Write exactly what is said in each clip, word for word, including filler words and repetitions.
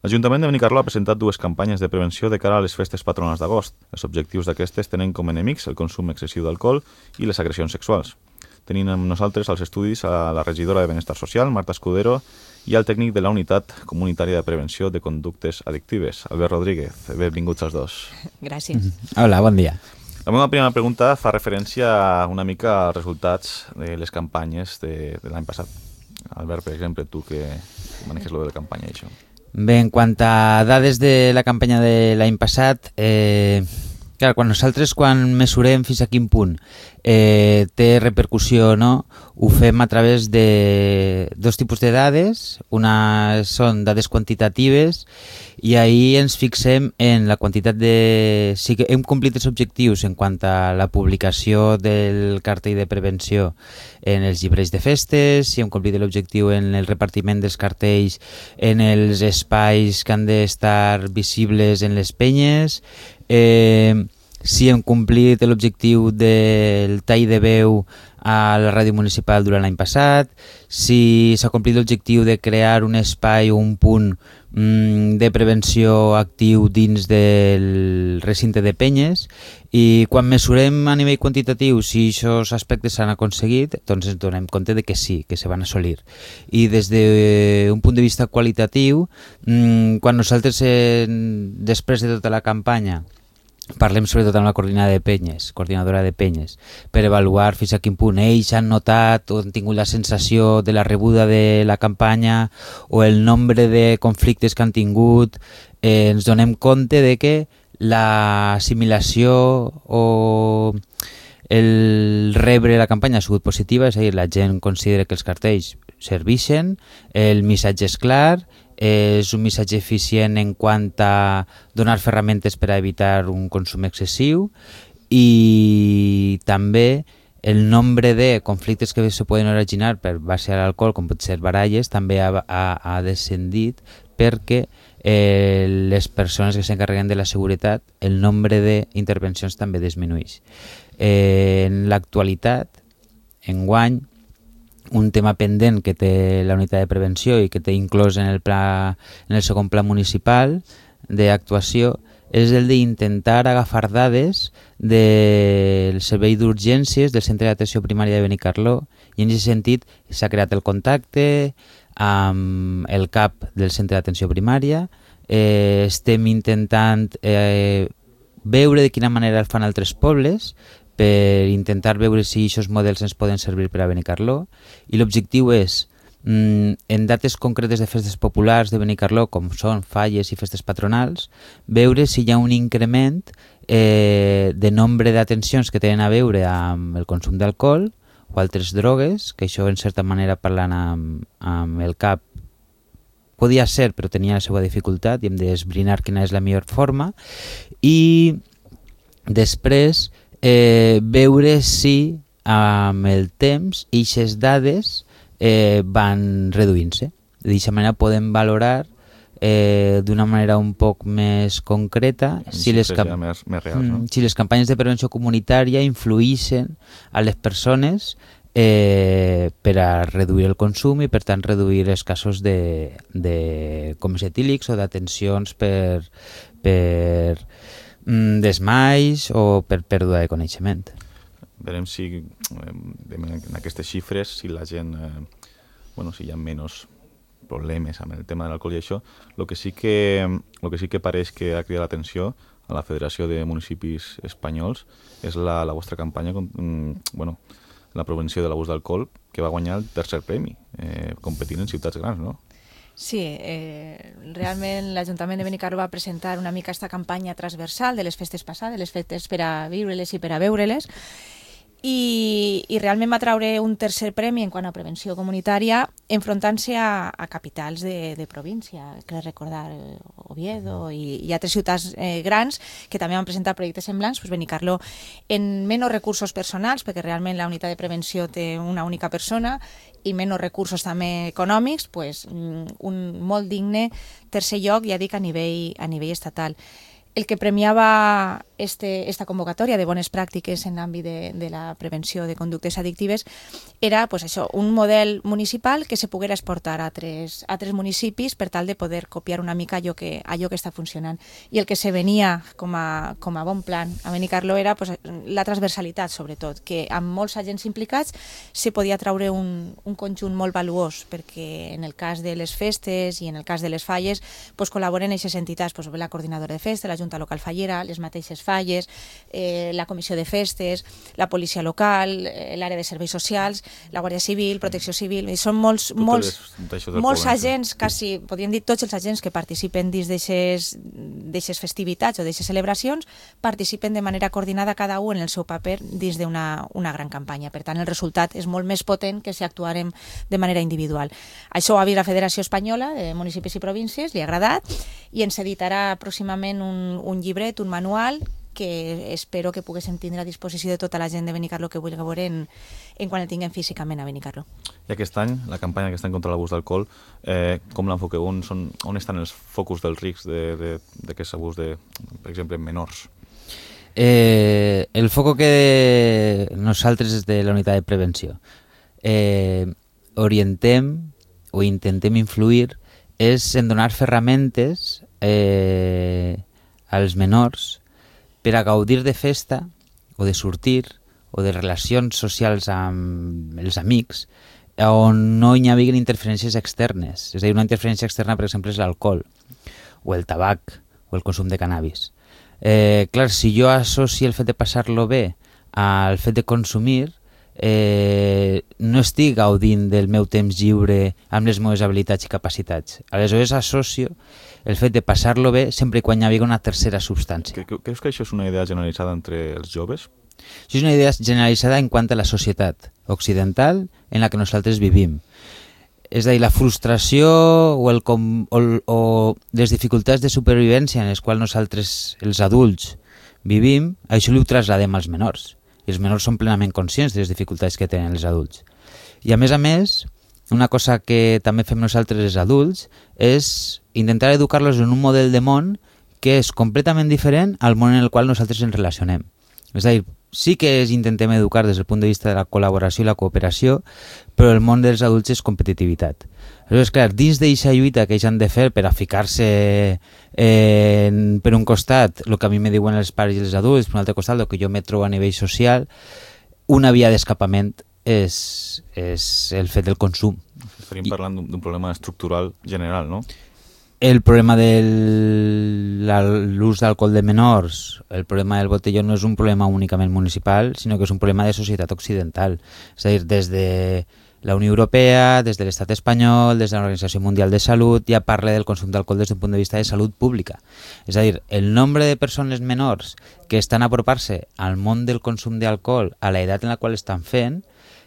L'Ajuntament de Benicarló ha presentat dues campanyes de prevenció de cara a les festes patronals d'agost. Els objectius d'aquestes tenen com enemics el consum excessiu d'alcohol i les agressions sexuals. Tenim amb nosaltres als estudis a la regidora de Benestar Social, Marta Escudero, i al tècnic de la Unitat Comunitària de Prevenció de Conductes Addictives, Albert Rodríguez. Benvinguts els dos. Gràcies. Hola, bon dia. La meva primera pregunta fa referència una mica als resultats de les campanyes de, de l'any passat. Albert, per exemple, tu que manejes lo de la campanya i això. Bé, en quant a dades de la campanya de l'any passat, eh, clar, quan nosaltres quan mesurem fins a quin punt eh, té repercussió o no, ho fem a través de dos tipus de dades. Una són dades quantitatives i ahir ens fixem en la quantitat de... Sí que hem complit els objectius en quant a la publicació del cartell de prevenció en els llibres de festes, si hem complit l'objectiu en el repartiment dels cartells en els espais que han d'estar visibles en les penyes, eh, si hem complit l'objectiu del tall de veu a la ràdio municipal durant l'any passat, si s'ha complit l'objectiu de crear un espai o un punt mm, de prevenció actiu dins del recinte de penyes, i quan mesurem a nivell quantitatiu si aquests aspectes s'han aconseguit, doncs ens donem compte de que sí, que se van assolir. I des d'un punt de vista qualitatiu, mm, quan nosaltres eh, després de tota la campanya parlem sobretot amb la coordinadora de penyes, coordinadora de penyes, per avaluar fins a quin punt ells han notat o han tingut la sensació de la rebuda de la campanya o el nombre de conflictes que han tingut, eh, ens donem compte de que l'assimilació o el rebre la campanya ha sigut positiva, és a dir, la gent considera que els cartells serveixen, el missatge és clar, és un missatge eficient en quant a donar ferramentes per a evitar un consum excessiu, i també el nombre de conflictes que se poden originar per base a l'alcohol, com pot ser baralles, també ha, ha, ha descendit perquè eh, les persones que s'encarreguen de la seguretat, el nombre d'intervencions també disminueix. Eh, en l'actualitat, enguany, un tema pendent que té la unitat de prevenció i que té inclòs en el, pla, en el segon pla municipal d'actuació és el d'intentar agafar dades del servei d'urgències del centre d'atenció primària de Benicarló, i en aquest sentit s'ha creat el contacte amb el cap del centre d'atenció primària. Eh, estem intentant eh, veure de quina manera el fan altres pobles per intentar veure si aquests models ens poden servir per a Benicarló, i l'objectiu és, mm, en dates concretes de festes populars de Benicarló, com són falles i festes patronals, veure si hi ha un increment eh, de nombre d'atencions que tenen a veure amb el consum d'alcohol o altres drogues, que això en certa manera parlant amb, amb el cap podia ser, però tenia la seva dificultat i hem d'esbrinar quina és la millor forma, i després Eh, veure si amb el temps aquestes dades eh, van reduint-se. D'aquesta manera podem valorar eh, d'una manera un poc més concreta si les, camp més, més reals, no? si les campanyes de prevenció comunitària influïxen a les persones eh, per a reduir el consum i per tant reduir els casos de, de comes etílics o d'atencions per... per desmais o per pèrdua de coneixement. Verem si en aquestes xifres si la gent, eh, bueno, si hi ha menys problemes amb el tema de l'alcohol i això, el que sí que el que sí que pareix que ha cridat l'atenció a la Federació de Municipis Espanyols és la, la vostra campanya, bueno, la prevenció de l'abús d'alcohol, que va guanyar el tercer premi, eh, competint en ciutats grans, no? Sí, eh, realment l'Ajuntament de Benicarló va presentar una mica aquesta campanya transversal de les festes passades, les festes per a viure-les i per a veure-les, i, i realment va traure un tercer premi en quant a prevenció comunitària enfrontant-se a, a capitals de, de província, crec recordar Oviedo i, i altres ciutats eh, grans que també van presentar projectes semblants. Pues Benicarló en menys recursos personals, perquè realment la unitat de prevenció té una única persona, i menys recursos també econòmics, pues, un molt digne tercer lloc, ja dic, a nivell, a nivell estatal. El que premiava este, esta convocatòria de bones pràctiques en l'àmbit de, de la prevenció de conductes addictives era pues, això, un model municipal que se poguera exportar a altres, a altres municipis per tal de poder copiar una mica allò que, allò que està funcionant. I el que se venia com a, com a bon plan a Benicarló era pues, la transversalitat, sobretot, que amb molts agents implicats se podia traure un, un conjunt molt valuós, perquè en el cas de les festes i en el cas de les falles pues, col·laboren aquestes entitats, pues, la coordinadora de festes, la Junta Local Fallera, les mateixes falles, eh, la Comissió de Festes, la policia local, eh, l'àrea de serveis socials, la Guàrdia Civil, Protecció Civil, i són molts, molts, molts agents, quasi, podríem dir tots els agents que participen dins d'aquestes festivitats o d'aquestes celebracions, participen de manera coordinada cada un en el seu paper dins d'una una gran campanya. Per tant, el resultat és molt més potent que si actuarem de manera individual. Això ho ha vist la Federació Espanyola de Municipis i Províncies, li ha agradat, i ens editarà pròximament un, un llibret, un manual, que espero que poguéssim tindre a disposició de tota la gent de Benicarló que vulgui veure en, en quan el tinguem físicament a Benicarló. I aquest any, la campanya que està en contra l'abús d'alcohol, eh, com l'enfoqueu? On, són, on estan els focus dels riscs d'aquest abús, de, per exemple, en menors? Eh, el foco que nosaltres és de la unitat de prevenció eh, orientem o intentem influir és en donar ferramentes eh, als menors per a gaudir de festa o de sortir o de relacions socials amb els amics on no hi hagi interferències externes. És a dir, una interferència externa, per exemple, és l'alcohol o el tabac o el consum de cannabis. Eh, clar, si jo associo el fet de passar-lo bé al fet de consumir, eh, no estic gaudint del meu temps lliure amb les meves habilitats i capacitats. Aleshores associo el fet de passar-lo bé sempre quan hi hagi una tercera substància. Creus que això és una idea generalitzada entre els joves? Això és una idea generalitzada en quant a la societat occidental en la que nosaltres vivim. És a dir, la frustració o, el com, o, o les dificultats de supervivència en les quals nosaltres, els adults, vivim, això ho trasladem als menors. I els menors són plenament conscients de les dificultats que tenen els adults. I a més a més, una cosa que també fem nosaltres els adults és intentar educar-los en un model de món que és completament diferent al món en el qual nosaltres ens relacionem. És a dir, sí que es intentem educar des del punt de vista de la col·laboració i la cooperació, però el món dels adults és competitivitat. Aleshores, clar, dins d'aquesta lluita que ells han de fer per a ficar-se eh, per un costat el que a mi me diuen els pares i els adults, per un altre costat el que jo me trobo a nivell social, una via d'escapament és, és el fet del consum. Estaríem parlant d'un problema estructural general, no? El problema de l'ús d'alcohol de menors, el problema del botelló no és un problema únicament municipal, sinó que és un problema de societat occidental. És a dir, des de la Unió Europea, des de l'Estat espanyol, des de l'Organització Mundial de Salut, ja parla del consum d'alcohol des d'un punt de vista de salut pública. És a dir, el nombre de persones menors que estan a apropar-se al món del consum d'alcohol a l'edat en la qual estan fent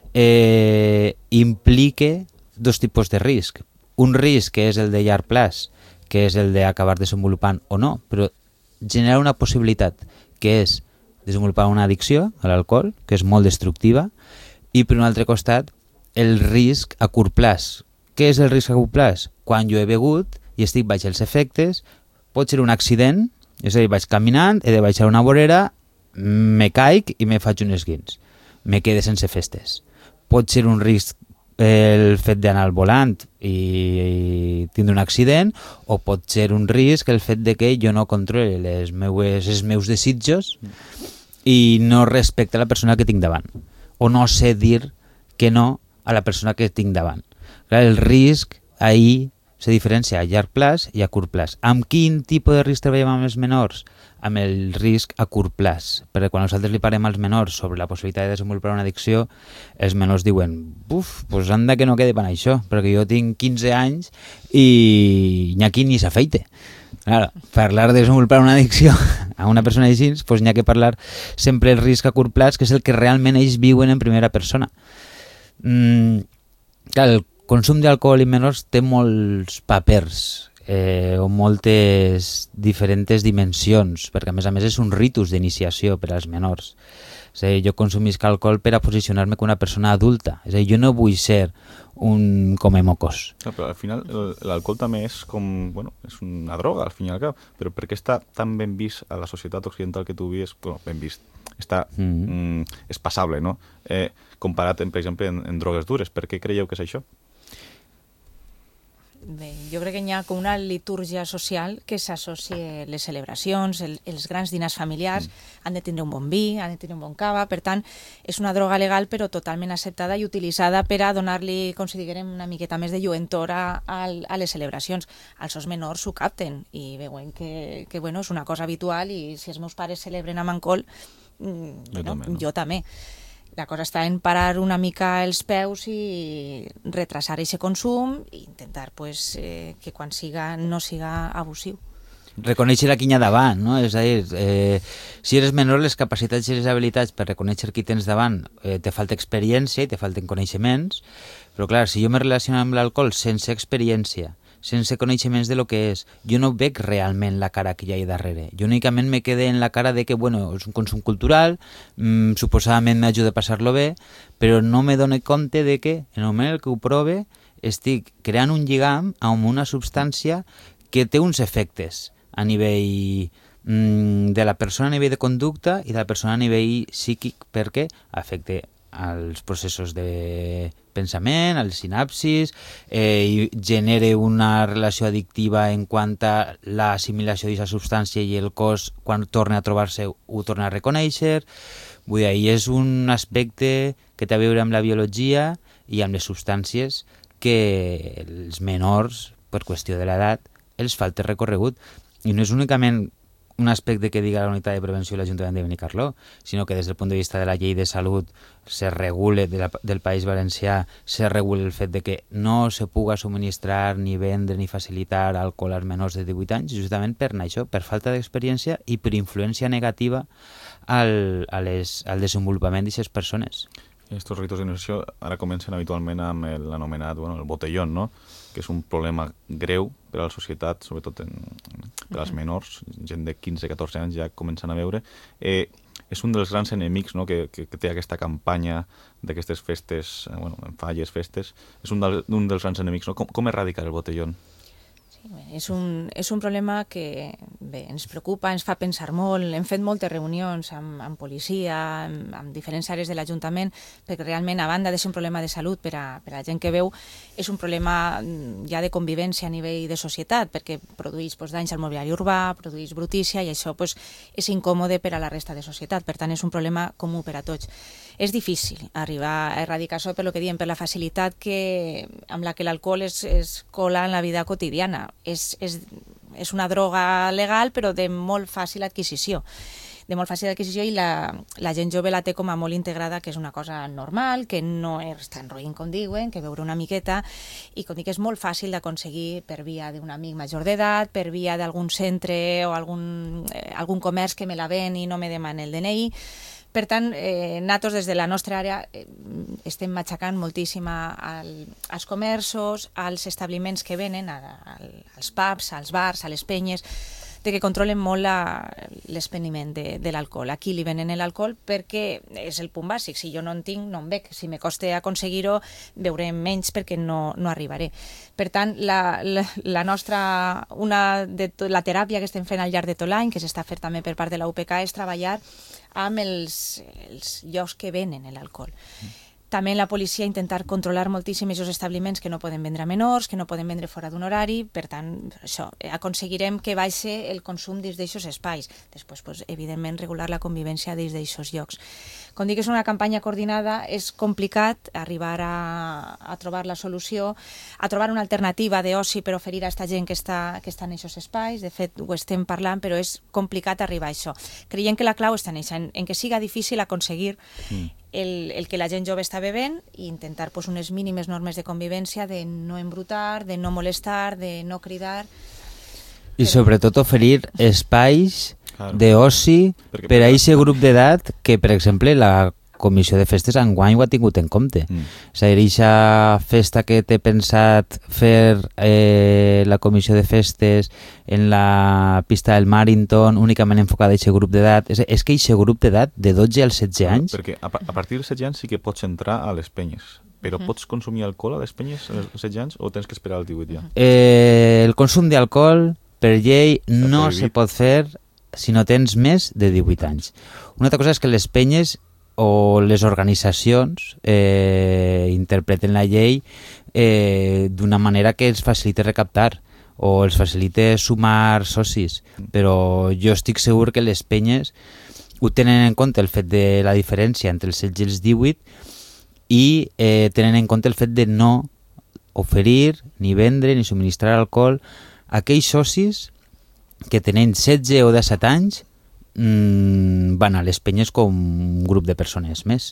eh, implica dos tipus de risc. Un risc que és el de llarg plaç, que és el d'acabar desenvolupant o no, però genera una possibilitat que és desenvolupar una addicció a l'alcohol, que és molt destructiva, i per un altre costat el risc a curt plaç. Què és el risc a curt plaç? Quan jo he begut i estic baix els efectes, pot ser un accident, és a dir, vaig caminant, he de baixar una vorera, me caic i me faig un esguins. Me quede sense festes. Pot ser un risc el fet d'anar al volant i, i tindre un accident, o pot ser un risc el fet de que jo no controli les meues, els meus desitjos i no respecte a la persona que tinc davant, o no sé dir que no a la persona que tinc davant. Clar, el risc ahir se diferencia a llarg plaç i a curt plaç. Amb quin tipus de risc treballem amb els menors? Amb el risc a curt plaç, perquè quan nosaltres li parlem als menors sobre la possibilitat de desenvolupar una addicció, els menors diuen, buf, pues anda que no quede per això, perquè jo tinc quinze anys i n'hi ha qui ni s'afeite. Claro, parlar de desenvolupar una addicció a una persona així, pues n'hi ha que parlar sempre el risc a curt plaç, que és el que realment ells viuen en primera persona. Mm, clar, el consum d'alcohol i menors té molts papers, Eh, o moltes diferents dimensions, perquè a més a més és un ritus d'iniciació per als menors. És a dir, jo consumisc alcohol per a posicionar-me com una persona adulta. És a dir, jo no vull ser un come-mocos. No, però al final l'alcohol també és com, bueno, és una droga, al fin i al cap, però per què està tan ben vist a la societat occidental que tu vius, bueno, ben vist, està, mm-hmm. mm, és passable, no? Eh, comparat, per exemple, en, en drogues dures. Per què creieu que és això? Bé, jo crec que hi ha com una litúrgia social que s'associa a les celebracions, el, els grans dinars familiars, mm. han de tindre un bon vi, han de tindre un bon cava, per tant, és una droga legal però totalment acceptada i utilitzada per a donar-li, com si diguem, una miqueta més de lluentor a, a, a les celebracions. Els seus menors ho capten i veuen que, que bueno, és una cosa habitual i si els meus pares celebren amb alcohol, mm, jo, bueno, també, no? jo també. La cosa està en parar una mica els peus i retrasar aquest consum i intentar pues, eh, que quan siga no siga abusiu. Reconèixer la quinya davant, no? És a dir, eh, si eres menor, les capacitats i les habilitats per reconèixer qui tens davant, eh, te falta experiència i te falten coneixements, però clar, si jo me relaciono amb l'alcohol sense experiència, sense coneixements de lo que és, jo no veig realment la cara que hi ha darrere. Jo únicament me quedé en la cara de que, bueno, és un consum cultural, mmm, suposadament m'ajuda a passar-lo bé, però no me dono compte de que, en el moment en que ho prove, estic creant un lligam amb una substància que té uns efectes a nivell mmm, de la persona a nivell de conducta i de la persona a nivell psíquic, perquè afecta als processos de pensament, als sinapsis, eh, i genera una relació addictiva en quant a l'assimilació d'aquesta substància i el cos, quan torna a trobar-se, ho torna a reconèixer. Vull dir, és un aspecte que té a veure amb la biologia i amb les substàncies que els menors, per qüestió de l'edat, els falta recorregut. I no és únicament un aspecte que diga la unitat de prevenció de l'Ajuntament de Benicarló, sinó que des del punt de vista de la llei de salut se regule, de la, del País Valencià, se regule el fet de que no se puga subministrar ni vendre ni facilitar alcohol als menors de divuit anys, justament per això, per falta d'experiència i per influència negativa al, a les, al desenvolupament d'aquestes persones. Estos ritos d'iniciació ara comencen habitualment amb l'anomenat, bueno, el botellón, no? Que és un problema greu per a la societat, sobretot en, per als menors, gent de quinze a catorze anys ja comencen a veure. Eh, és un dels grans enemics, no? que, que, que té aquesta campanya d'aquestes festes, eh, bueno, en falles, festes, és un, del, un dels grans enemics. No? Com, com erradicar el botellón? És un, és un problema que bé, ens preocupa, ens fa pensar molt. Hem fet moltes reunions amb, amb policia, amb, amb diferents àrees de l'Ajuntament, perquè realment, a banda de ser un problema de salut per a, per a la gent que veu, és un problema ja de convivència a nivell de societat, perquè produeix pues, danys al mobiliari urbà, produeix brutícia, i això pues, és incòmode per a la resta de societat. Per tant, és un problema comú per a tots. És difícil arribar a erradicar això per lo que diem, per la facilitat que, amb la que l'alcohol es, es cola en la vida quotidiana. És, és, és una droga legal però de molt fàcil adquisició. de molt fàcil adquisició i la, la gent jove la té com a molt integrada, que és una cosa normal, que no és tan roïn com diuen, que beure una miqueta, i com dic, és molt fàcil d'aconseguir per via d'un amic major d'edat, per via d'algun centre o algun, eh, algun comerç que me la ven i no me demana el D N I. Per tant, eh, nosaltres des de la nostra àrea eh, estem matxacant moltíssim al, als comerços, als establiments que venen, a, a, als pubs, als bars, a les penyes, de que controlen molt l'expeniment de, de l'alcohol. Aquí li venen l'alcohol perquè és el punt bàsic. Si jo no en tinc, no en bec. Si me costa aconseguir-ho, beuré menys perquè no, no arribaré. Per tant, la, la, la nostra, una de to, la teràpia que estem fent al llarg de tot l'any, que s'està fent també per part de la U P C, és treballar amb els, els llocs que venen l'alcohol. Mm. També la policia intentar controlar moltíssim aquests establiments que no poden vendre a menors, que no poden vendre fora d'un horari. Per tant, això, aconseguirem que baixi el consum dins d'aquests espais. Després, pues, evidentment, regular la convivència dins d'aquests llocs. Com dic, és una campanya coordinada, és complicat arribar a, a trobar la solució, a trobar una alternativa d'oci per oferir a aquesta gent que està, que està en aquests espais. De fet, ho estem parlant, però és complicat arribar a això. Creiem que la clau està en això, en, en que siga difícil aconseguir mm. El, el que la gent jove està bevent i intentar pues, unes mínimes normes de convivència, de no embrutar, de no molestar, de no cridar. I però... sobretot oferir espais claro. d'oci per a aquest grup d'edat que, per exemple, la Comissió de Festes enguany ho ha tingut en compte. Mm. És a dir, aquesta festa que té pensat fer eh, la Comissió de Festes en la pista del Marington, únicament enfocada a aquest grup d'edat, és, és que aquest grup d'edat de dotze als setze anys... Perquè a, a partir dels setze anys sí que pots entrar a les penyes, però mm. pots consumir alcohol a les penyes als setze anys o tens que esperar als divuit ja? Eh, el consum d'alcohol, per llei, Està no prohibit. se pot fer si no tens més de divuit anys. Una altra cosa és que les penyes o les organitzacions eh, interpreten la llei eh, d'una manera que els facilite recaptar o els facilite sumar socis, però jo estic segur que les penyes ho tenen en compte el fet de la diferència entre els setze i els divuit i eh, tenen en compte el fet de no oferir, ni vendre, ni subministrar alcohol a aquells socis que tenen setze o disset anys mmm, van a les penyes com un grup de persones més.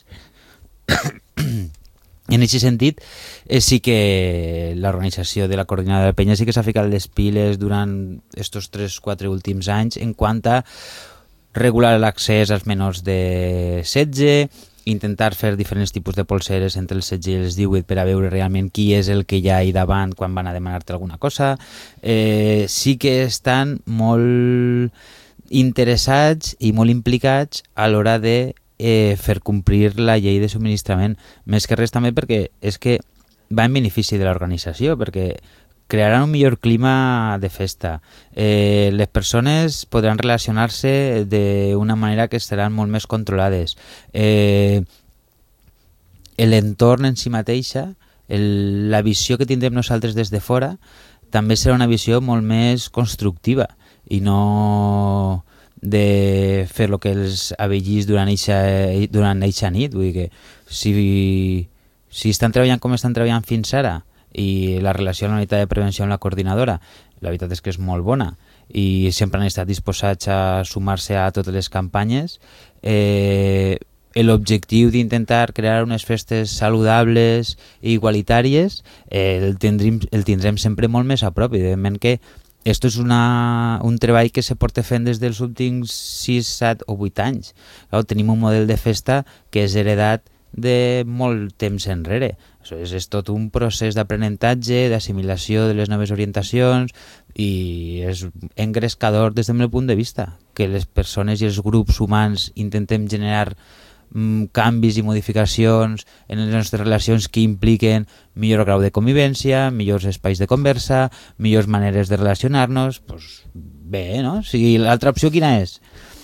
En aquest sentit, eh, sí que l'organització de la coordinadora de penyes sí que s'ha ficat les piles durant estos tres quatre últims anys en quant a regular l'accés als menors de setze, intentar fer diferents tipus de polseres entre els setze i els divuit per a veure realment qui és el que hi ha ahí davant quan van a demanar-te alguna cosa. Eh, sí que estan molt interessats i molt implicats a l'hora de eh, fer complir la llei de subministrament, més que res també perquè és que va en benefici de l'organització, perquè crearan un millor clima de festa. Eh, les persones podran relacionar-se d'una manera que estaran molt més controlades. Eh, l'entorn en si mateixa, el, la visió que tindrem nosaltres des de fora, també serà una visió molt més constructiva i no de fer el que els avellís durant eixa, durant eixa nit. Vull dir que si, si estan treballant com estan treballant fins ara i la relació amb la unitat de prevenció amb la coordinadora, la veritat és que és molt bona i sempre han estat disposats a sumar-se a totes les campanyes. Eh, l'objectiu d'intentar crear unes festes saludables i igualitàries eh, el, tindrim, el tindrem sempre molt més a prop. Evidentment que esto és una, un treball que se porta fent des dels últims sis, set o vuit anys. Clar, tenim un model de festa que és heredat de molt temps enrere. Això és, és tot un procés d'aprenentatge, d'assimilació de les noves orientacions i és engrescador des del meu punt de vista que les persones i els grups humans intentem generar mm, canvis i modificacions en les nostres relacions que impliquen millor grau de convivència, millors espais de conversa, millors maneres de relacionar-nos. Pues bé, no? O sigui, l'altra opció quina és?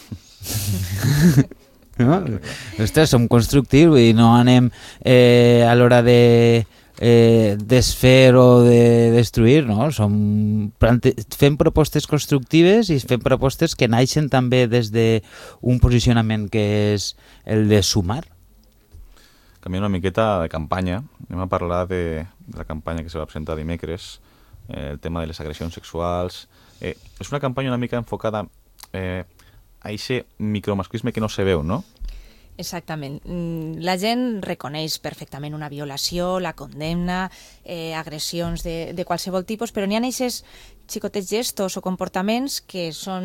No? Ostres, som constructius i no anem eh, a l'hora de eh, desfer o de destruir, no? Som plante... fem propostes constructives i fem propostes que naixen també des d'un posicionament que és el de sumar. Canviant una miqueta de campanya, anem a parlar de, de la campanya que se va presentar dimecres, eh, el tema de les agressions sexuals. Eh, és una campanya una mica enfocada eh, a aquest micromasclisme que no se veu, no? Exactament. La gent reconeix perfectament una violació, la condemna, eh, agressions de, de qualsevol tipus, però n'hi ha aquests xicotets gestos o comportaments que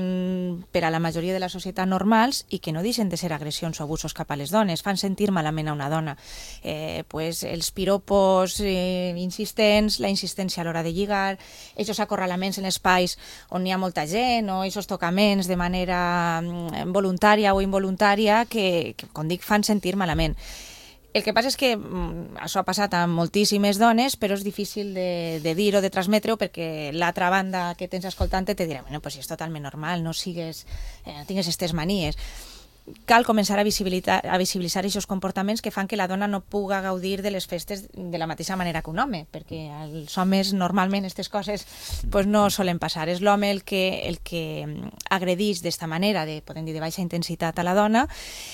són per a la majoria de la societat normals i que no deixen de ser agressions o abusos cap a les dones, fan sentir malament a una dona. Eh, pues, els piropos eh, insistents, la insistència a l'hora de lligar, aquests acorralaments en espais on hi ha molta gent o aquests tocaments de manera voluntària o involuntària que, que com dic, fan sentir malament. El que passa és que mm, això ha passat a moltíssimes dones, però és difícil de, de dir o de transmetre-ho perquè l'altra banda que tens escoltant te dirà bueno, pues és totalment normal, no sigues, eh, no tingues aquestes manies. Cal començar a visibilitzar, a visibilitzar aquests comportaments que fan que la dona no puga gaudir de les festes de la mateixa manera que un home, perquè els homes normalment aquestes coses pues, no solen passar. És l'home el que, el que agredeix d'esta manera, de, podem dir, de baixa intensitat a la dona,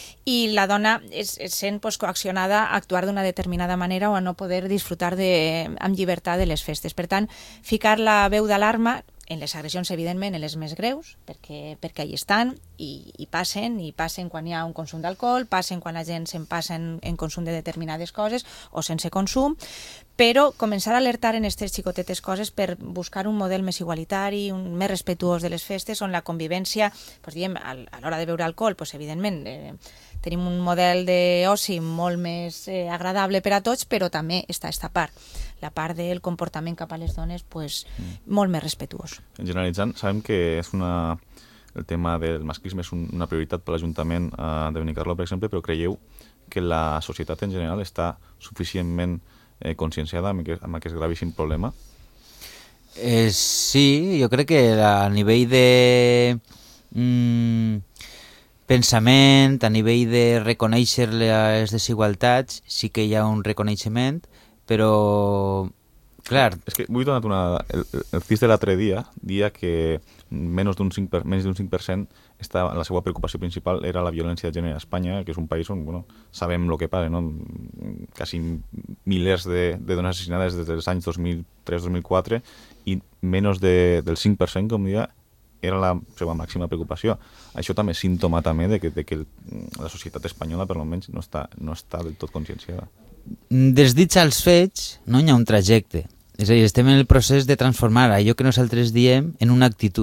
i la dona és, és sent pues, coaccionada a actuar d'una determinada manera o a no poder disfrutar de, amb llibertat de les festes. Per tant, ficar la veu d'alarma en les agressions, evidentment, en les més greus, perquè, perquè hi estan i, i passen, i passen quan hi ha un consum d'alcohol, passen quan la gent se'n passa en, en consum de determinades coses o sense consum, però començar a alertar en aquestes xicotetes coses per buscar un model més igualitari, un més respectuós de les festes, on la convivència, pues, diem, a l'hora de beure alcohol, pues, evidentment, eh, tenim un model d'oci molt més eh, agradable per a tots, però també està aquesta part, la part del comportament cap a les dones pues, mm. molt més respetuós. En generalitzant, sabem que és una, el tema del masclisme és un, una prioritat per l'Ajuntament eh, de Benicarló, per exemple, però creieu que la societat en general està suficientment eh, conscienciada amb aquest, amb aquest gravíssim problema? Eh, sí, jo crec que a nivell de mm, pensament, a nivell de reconèixer les desigualtats, sí que hi ha un reconeixement, però, clar... És que vull donar una... El, el C I S de l'altre dia dia que menys d'un cinc per cent, menys d'un cinc per cent està, la seva preocupació principal era la violència de gènere a Espanya, que és un país on bueno, sabem el que passa, no? Quasi milers de, de dones assassinades des dels anys dos mil tres dos mil quatre i menys de, del cinc per cent, com dia, era la seva màxima preocupació. Això també és símptoma també de que, de que la societat espanyola, per almenys, no està, no està del tot conscienciada. Des dits als fets no hi ha un trajecte. És a dir, estem en el procés de transformar allò que nosaltres diem en una actitud.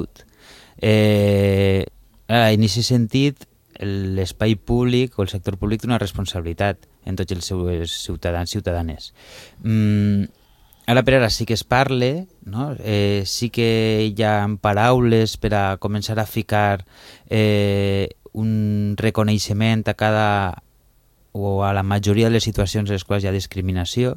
Eh, en aquest sentit, l'espai públic o el sector públic té una responsabilitat en tots els seus ciutadans i ciutadanes. Mm, ara per ara sí que es parle, no? eh, sí que hi ha paraules per a començar a ficar eh, un reconeixement a cada o a la majoria de les situacions en les quals hi ha discriminació,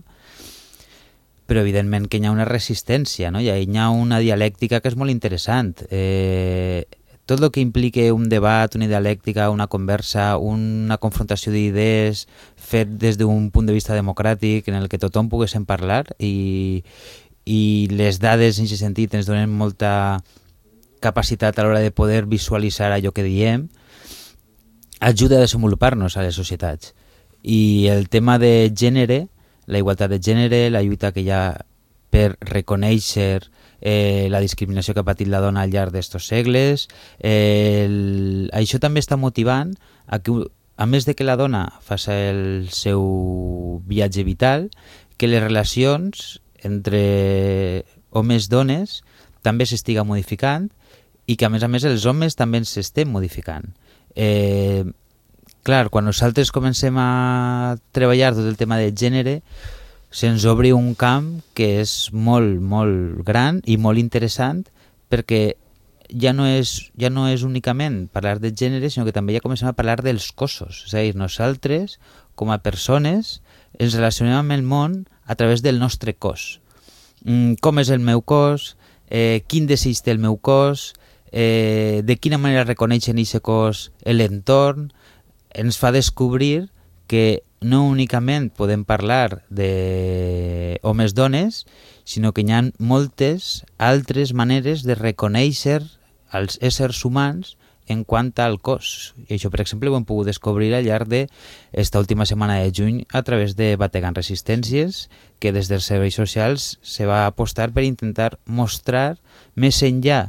però evidentment que hi ha una resistència, no? Hi ha una dialèctica que és molt interessant. Eh, tot el que implica un debat, una dialèctica, una conversa, una confrontació d'idees fet des d'un punt de vista democràtic en el que tothom poguéssim parlar i, i les dades en aquest sentit ens donen molta capacitat a l'hora de poder visualitzar allò que diem, ajuda a desenvolupar-nos a les societats. I el tema de gènere, la igualtat de gènere, la lluita que hi ha per reconèixer eh, la discriminació que ha patit la dona al llarg d'estos segles, eh, el, això també està motivant a que, a més de que la dona faci el seu viatge vital, que les relacions entre homes i dones també s'estiga modificant i que a més a més els homes també s'estem modificant. Eh, clar, quan nosaltres comencem a treballar tot el tema de gènere se'ns obri un camp que és molt, molt gran i molt interessant perquè ja no és, ja no és únicament parlar de gènere, sinó que també ja comencem a parlar dels cossos. És a dir, nosaltres, com a persones, ens relacionem amb el món a través del nostre cos. Mm, com és el meu cos, eh, quin desig té el meu cos, eh, de quina manera reconeixen aquest cos l'entorn, ens fa descobrir que no únicament podem parlar d'homes-dones, sinó que hi ha moltes altres maneres de reconèixer els éssers humans en quant al cos. I això, per exemple, ho hem pogut descobrir al llarg d'esta última setmana de juny a través de Bategant Resistències, que des dels serveis socials se va apostar per intentar mostrar més enllà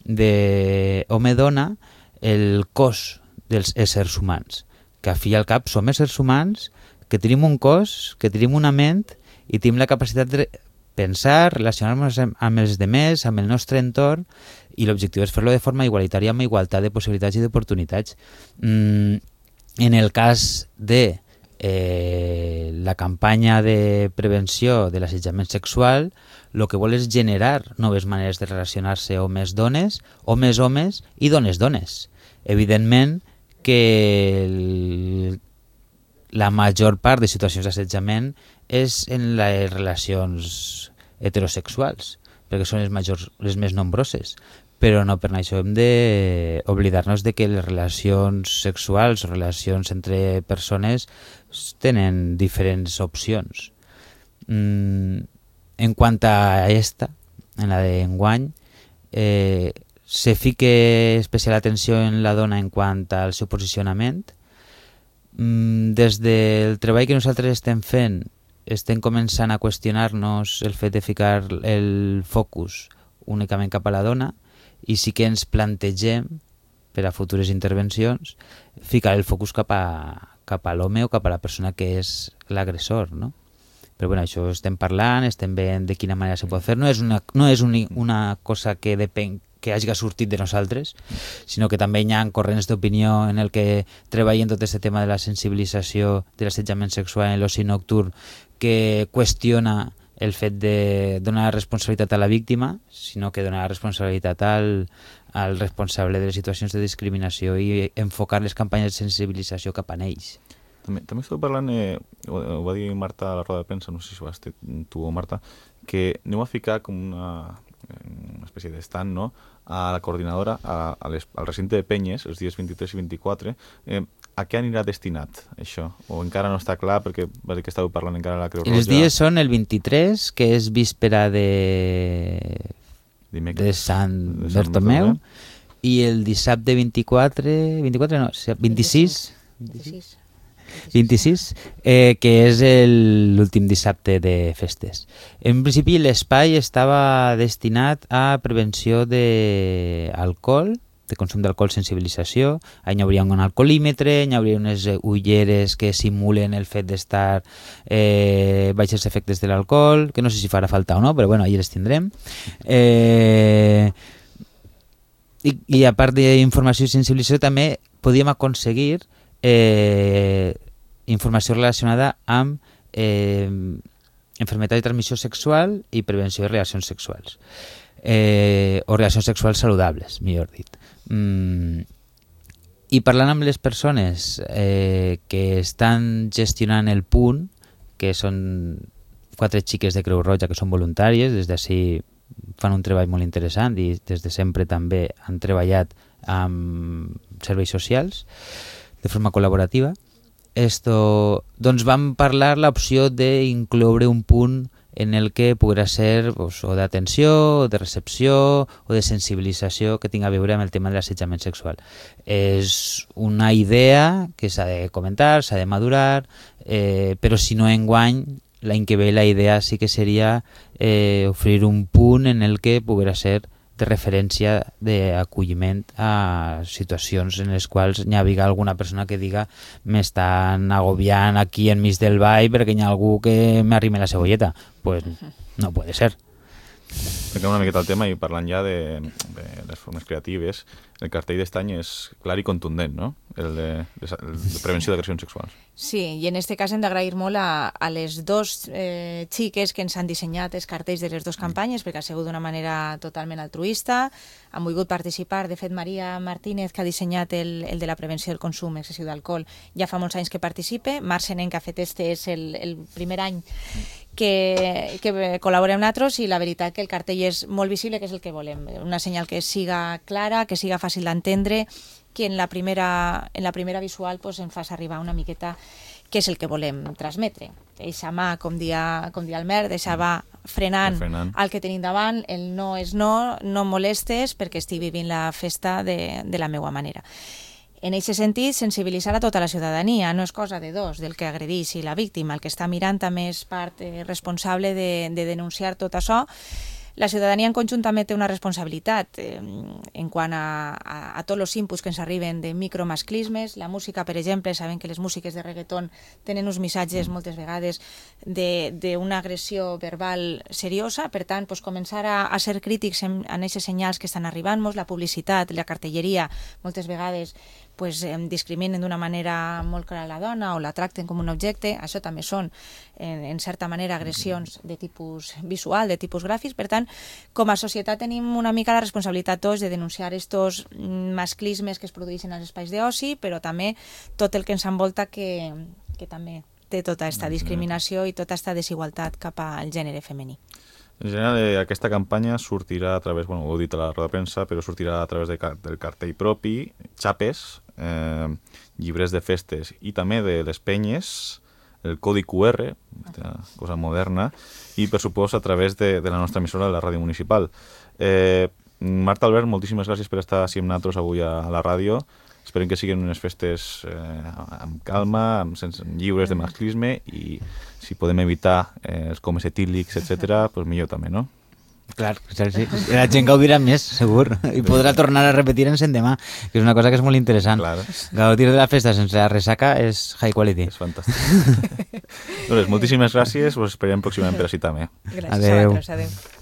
d'home-dona el cos dels éssers humans, que a fi i al cap som éssers humans que tenim un cos, que tenim una ment i tenim la capacitat de pensar, relacionar-nos amb els demés, amb el nostre entorn, i l'objectiu és fer-lo de forma igualitària amb igualtat de possibilitats i d'oportunitats. Mm, en el cas de eh, la campanya de prevenció de l'assetjament sexual, el que vol és generar noves maneres de relacionar-se homes-dones, homes-homes i dones-dones. Evidentment que el, la major part de situacions d'assetjament és en les relacions heterosexuals, perquè són les, majors, les més nombroses, però no per això hem d'oblidar-nos de que les relacions sexuals o relacions entre persones tenen diferents opcions. Mm, en quant a esta, en la d'enguany, eh, se fique especial atenció en la dona en quant al seu posicionament. Mm, des del treball que nosaltres estem fent, estem començant a qüestionar-nos el fet de ficar el focus únicament cap a la dona, i sí que ens plantegem, per a futures intervencions, ficar el focus cap a, cap a l'home o cap a la persona que és l'agressor, no? Però bueno, això estem parlant, estem veient de quina manera se pot fer. No és una, no és una, una cosa que depèn que hagi sortit de nosaltres, sinó que també hi ha corrents d'opinió en el que treballen tot aquest tema de la sensibilització de l'assetjament sexual en l'oci nocturn, que qüestiona el fet de donar responsabilitat a la víctima, sinó que donar responsabilitat al, al responsable de les situacions de discriminació i enfocar les campanyes de sensibilització cap a ells. També, també esteu parlant, eh, ho, ho va dir Marta a la roda de premsa, no sé si ho vas tu o Marta, que aneu a ficar com una, una espècie d'estand, no?, a la coordinadora, a, a les, al recinte de Penyes, els dies vint-i-tres i vint-i-quatre. Eh, a què anirà destinat, això? O encara no està clar, perquè va dir que estàveu parlant encara a la Creu Roja. Els dies són el vint-i-tres, que és víspera de, Dimecres. de Sant de Sant Bartomeu, i el dissabte vint-i-quatre, vint-i-quatre no, vint-i-sis, vint-i-sis. vint-i-sis, eh, que és l'últim dissabte de festes. En principi l'espai estava destinat a prevenció d'alcohol, de consum d'alcohol, sensibilització. Hi hauria un alcoholímetre, hi hauria unes ulleres que simulen el fet d'estar eh, baix els efectes de l'alcohol, que no sé si farà falta o no, però bueno, allà les tindrem. Eh, i, I a part d'informació i sensibilització també podíem aconseguir eh, informació relacionada amb eh, enfermetat de transmissió sexual i prevenció de relacions sexuals. Eh, o relacions sexuals saludables, millor dit. Mm. I parlant amb les persones eh, que estan gestionant el punt, que són quatre xiques de Creu Roja que són voluntàries, des d'ací fan un treball molt interessant i des de sempre també han treballat amb serveis socials de forma col·laborativa. Esto, doncs vam parlar l'opció d'incloure un punt en el que podrà ser pues, o d'atenció, o de recepció, o de sensibilització que tinga a veure amb el tema de l'assetjament sexual. És una idea que s'ha de comentar, s'ha de madurar, eh, però si no enguany, l'any que ve la idea sí que seria eh, oferir un punt en el que podrà ser de referència d'acolliment a situacions en les quals hi hagi alguna persona que diga m'estan agobiant aquí enmig del ball perquè hi ha algú que m'arrime la cebolleta. Pues no puede ser. Tanquem una miqueta el tema i parlant ja de, de les formes creatives, el cartell d'estany és clar i contundent, no? El de, de, de prevenció d'agressions sexuals. Sí, i en este cas hem d'agrair molt a, a les dos eh, xiques que ens han dissenyat els cartells de les dues campanyes, perquè ha sigut d'una manera totalment altruista, han volgut participar. De fet, Maria Martínez, que ha dissenyat el, el de la prevenció del consum excessiu d'alcohol, ja fa molts anys que participa. Marc Senén, que ha fet este, és el, el primer any que, que col·laborem nosaltres, i la veritat que el cartell és molt visible, que és el que volem. Una senyal que siga clara, que siga fàcil d'entendre, que en la primera, en la primera visual pues, ens fas arribar una miqueta què és el que volem transmetre. Eixa mà, com dia, com dia el Mer, deixa va frenant, frenant el que tenim davant, el no és no, no molestes perquè estic vivint la festa de, de la meva manera. En aquest sentit, sensibilitzar a tota la ciutadania, no és cosa de dos, del que agredeix i la víctima. El que està mirant també és part eh, responsable de, de denunciar tot això. La ciutadania en conjunt també té una responsabilitat eh, en quant a, a, a tots els inputs que ens arriben de micromasclismes. La música, per exemple, sabem que les músiques de reggaeton tenen uns missatges moltes vegades d'una agressió verbal seriosa, per tant, pues, començar a, a ser crítics en aquests senyals que estan arribant-nos, la publicitat, la cartelleria, moltes vegades pues, eh, discriminen d'una manera molt clara la dona o la tracten com un objecte. Això també són, en, en certa manera, agressions de tipus visual, de tipus gràfics. Per tant, com a societat tenim una mica la responsabilitat tots de denunciar estos masclismes que es produeixen als espais d'oci, però també tot el que ens envolta que, que també té tota aquesta discriminació i tota aquesta desigualtat cap al gènere femení. En general, eh, aquesta campanya sortirà a través, bueno, ho heu dit a la roda de premsa, però sortirà a través de, del cartell propi, xapes, eh, llibres de festes i també de les penyes, el codi cu erre, una cosa moderna, i per supost a través de, de la nostra emissora, la ràdio municipal. Eh, Marta, Albert, moltíssimes gràcies per estar així amb nosaltres avui a, a la ràdio. Esperem que siguin unes festes eh, amb calma, amb, sense, lliures de masclisme, i si podem evitar eh, els comes etílics, etcètera, pues millor també, no? Clar, sí. La gent gaudirà més, segur, i podrà tornar a repetir-nos demà, que és una cosa que és molt interessant. Claro. Gaudir de la festa sense la ressaca és high quality. És fantàstic. Doncs moltíssimes gràcies, us esperem pròximament per així també. Gràcies a vosaltres, adeu.